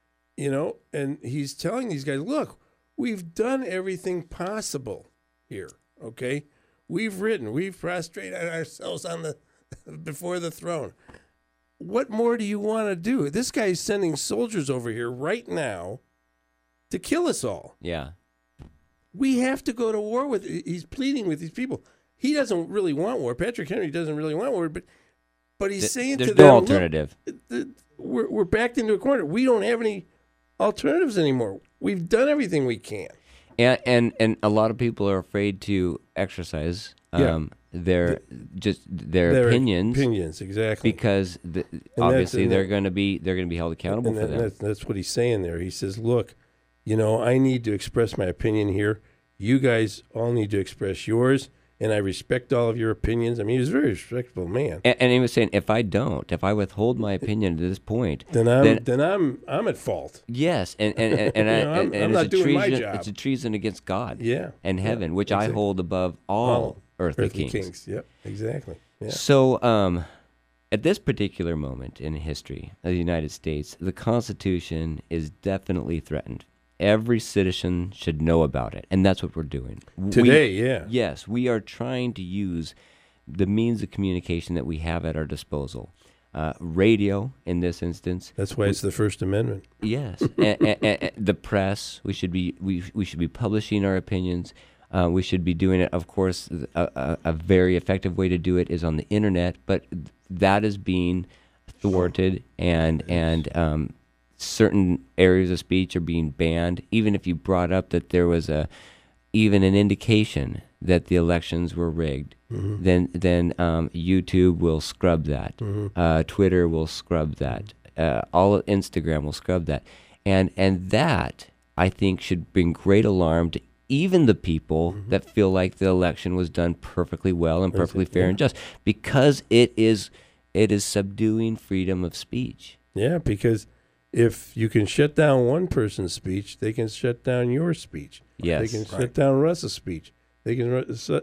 And he's telling these guys, look, we've done everything possible here, okay? We've prostrated ourselves before the throne. What more do you want to do? This guy's sending soldiers over here right now to kill us all. Yeah. We have to go to war with. He's pleading with these people. He doesn't really want war. Patrick Henry doesn't really want war, but he's saying to them, there's no alternative. We're backed into a corner. We don't have any alternatives anymore. We've done everything we can. And a lot of people are afraid to exercise their opinions. Opinions, exactly. Because obviously they're going to be held accountable for them. That's what he's saying there. He says, "Look, I need to express my opinion here. You guys all need to express yours, and I respect all of your opinions. I mean, he was a very respectable man. And he was saying, if I withhold my opinion at this point, then I'm at fault. Yes, and I'm not doing my job. It's a treason against God, yeah, and heaven, which I hold above all earthly kings. Yep, exactly. Yeah. So, at this particular moment in history of the United States, the Constitution is definitely threatened. Every citizen should know about it, and that's what we're doing today. Yeah. Yes, we are trying to use the means of communication that we have at our disposal. Radio, in this instance. That's why it's the First Amendment. Yes, and the press. We should be publishing our opinions. We should be doing it. Of course, a very effective way to do it is on the internet, but that is being thwarted, and certain areas of speech are being banned. Even if you brought up that there was even an indication that the elections were rigged, then YouTube will scrub that. Twitter will scrub that. All Instagram will scrub that, and that I think should bring great alarm to even the people that feel like the election was done perfectly well and perfectly fair and just, because it is subduing freedom of speech. Yeah, because if you can shut down one person's speech, they can shut down your speech. Yes. They can shut down Russ's speech. They can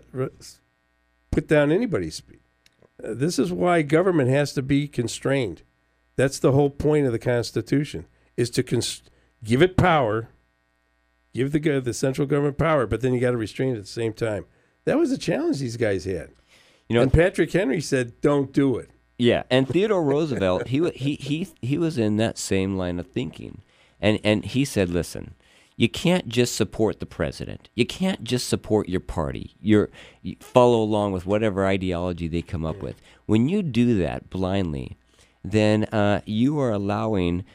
put down anybody's speech. This is why government has to be constrained. That's the whole point of the Constitution, is to give it power, give the central government power, but then you got to restrain it at the same time. That was a challenge these guys had. And Patrick Henry said, "Don't do it." Yeah, and Theodore Roosevelt, he was in that same line of thinking, and he said, "Listen, you can't just support the president. You can't just support your party. You follow along with whatever ideology they come up with. When you do that blindly, then you are allowing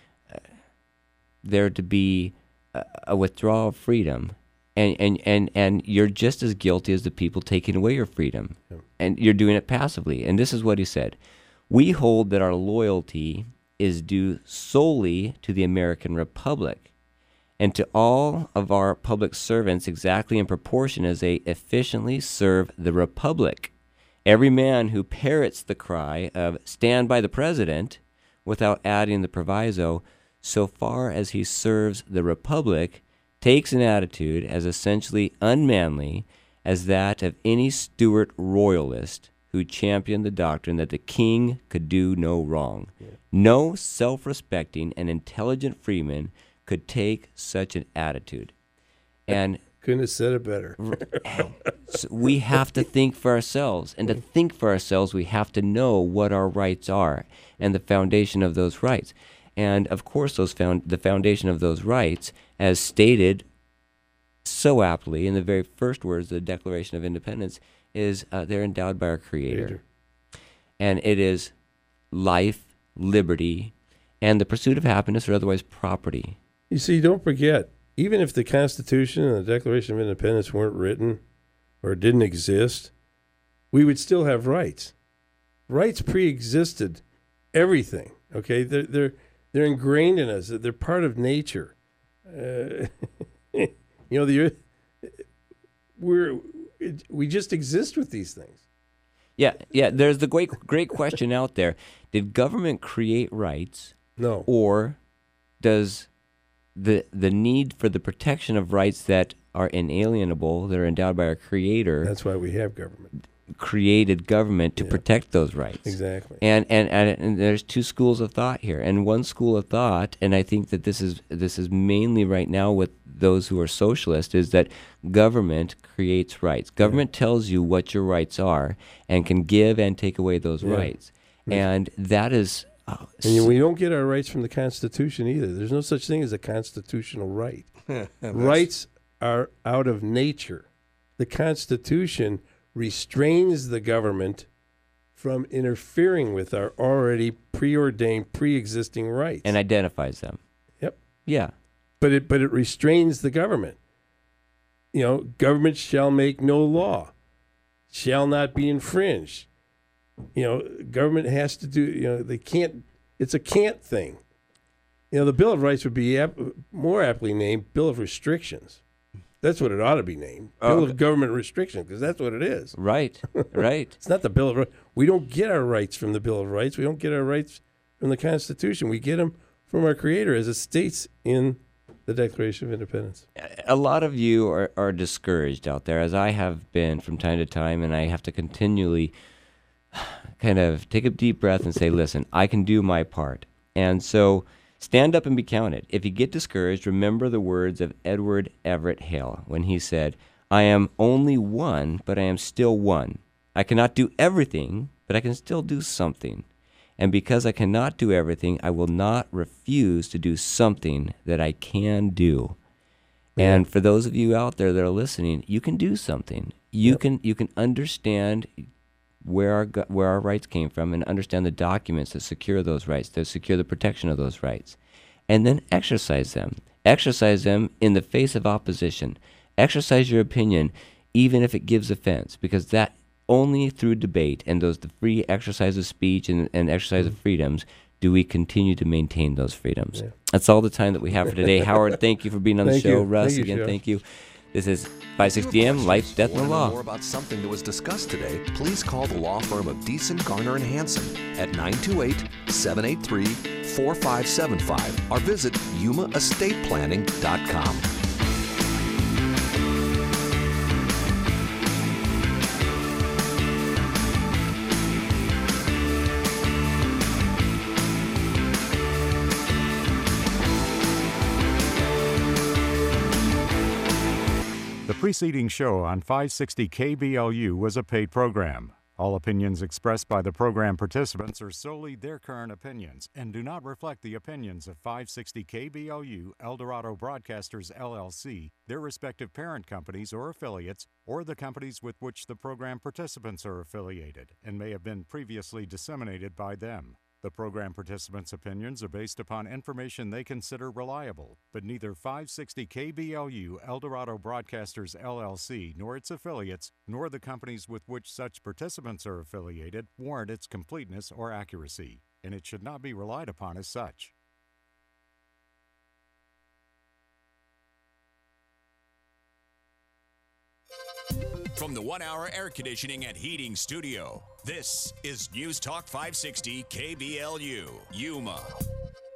there to be a withdrawal of freedom, and you're just as guilty as the people taking away your freedom, and you're doing it passively." And this is what he said. "We hold that our loyalty is due solely to the American Republic and to all of our public servants exactly in proportion as they efficiently serve the Republic. Every man who parrots the cry of 'stand by the President' without adding the proviso, 'so far as he serves the Republic,' takes an attitude as essentially unmanly as that of any Stuart royalist who championed the doctrine that the king could do no wrong. No self-respecting and intelligent freeman could take such an attitude." And couldn't have said it better. So we have to think for ourselves, and to think for ourselves, we have to know what our rights are and the foundation of those rights. And of course, the foundation of those rights, as stated so aptly in the very first words of the Declaration of Independence, is they're endowed by our Creator. And it is life, liberty, and the pursuit of happiness, or otherwise property. You see, don't forget, even if the Constitution and the Declaration of Independence weren't written or didn't exist, we would still have rights. Rights pre-existed everything. Okay, they're ingrained in us. They're part of nature. The earth. We just exist with these things. Yeah. There's the great question out there: did government create rights? No. Or does the need for the protection of rights that are inalienable, that are endowed by our Creator? That's why we have government. Created government to protect those rights. Exactly. And there's two schools of thought here. And one school of thought, and I think that this is mainly right now with those who are socialist, is that government creates rights. Government tells you what your rights are and can give and take away those rights. And that is... and we don't get our rights from the Constitution either. There's no such thing as a constitutional right. Rights are out of nature. The Constitution restrains the government from interfering with our already preordained, pre-existing rights. And identifies them. Yep. Yeah. But it restrains the government. Government shall make no law, shall not be infringed. Government has to do, they can't, it's a can't thing. The Bill of Rights would be more aptly named Bill of Restrictions. That's what it ought to be named. Bill of Government Restriction, because that's what it is. Right, right. It's not the Bill of Rights. We don't get our rights from the Bill of Rights. We don't get our rights from the Constitution. We get them from our Creator, as it states in the Declaration of Independence. A lot of you are discouraged out there, as I have been from time to time, and I have to continually kind of take a deep breath and say, listen, I can do my part. And so stand up and be counted. If you get discouraged, remember the words of Edward Everett Hale when he said, I am only one, but I am still one. I cannot do everything, but I can still do something. And because I cannot do everything, I will not refuse to do something that I can do. Yeah. And for those of you out there that are listening, you can do something. You can understand where our rights came from and understand the documents that secure those rights, that secure the protection of those rights, and then exercise them. Exercise them in the face of opposition. Exercise your opinion, even if it gives offense, because that only through debate and the free exercise of speech and exercise of freedoms do we continue to maintain those freedoms. Yeah. That's all the time that we have for today. Howard, thank you for being on the show. Russ, again, thank you. This is 560 AM, Life, Death, and the Law. For more about something that was discussed today, please call the law firm of Deason, Garner, and Hansen at 928-783-4575 or visit yumaestateplanning.com. The preceding show on 560 KBLU was a paid program. All opinions expressed by the program participants are solely their current opinions and do not reflect the opinions of 560 KBLU, Eldorado Broadcasters, LLC, their respective parent companies or affiliates, or the companies with which the program participants are affiliated and may have been previously disseminated by them. The program participants' opinions are based upon information they consider reliable, but neither 560 KBLU, Eldorado Broadcasters, LLC, nor its affiliates, nor the companies with which such participants are affiliated warrant its completeness or accuracy, and it should not be relied upon as such. From the 1 Hour Air Conditioning and Heating Studio, this is News Talk 560 KBLU, Yuma.